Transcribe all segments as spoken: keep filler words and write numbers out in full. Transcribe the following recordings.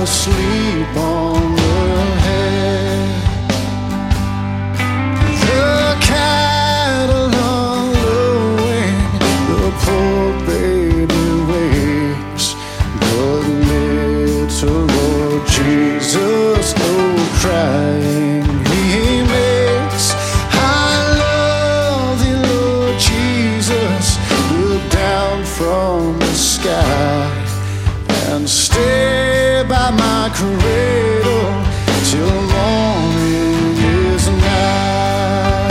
asleep on the hay. The cattle are lowing, the poor baby wakes, but little Lord Jesus, oh, crying he makes. I love thee, Lord Jesus, look down from the sky and stay by my cradle till morning is nigh.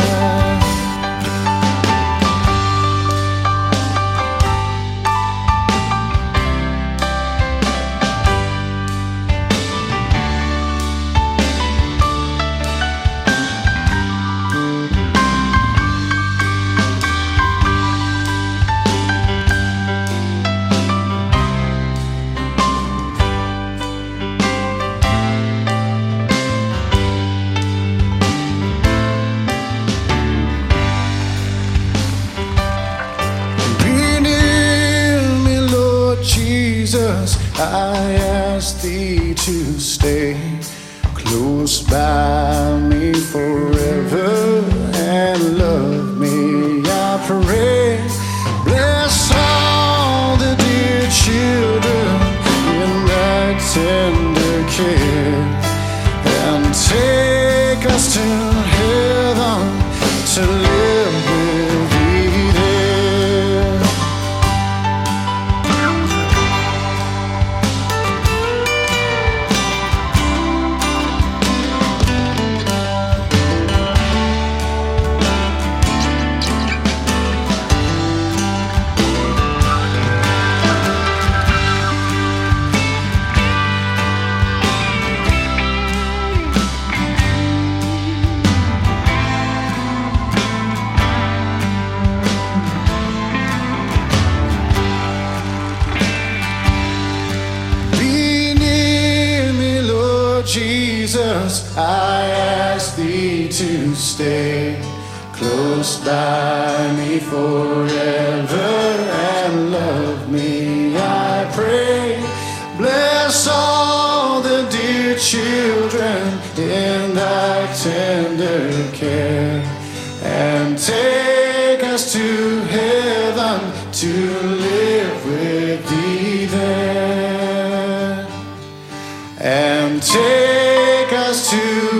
Jesus, I ask thee to stay close by me forever and love me, I pray. Bless all the dear children in thy tender care, and take us to heaven to live with thee there. Jesus, I ask thee to stay close by me forever and love me, I pray. Bless all the dear children in thy tender care, and take us to heaven to live with thee there. And take us to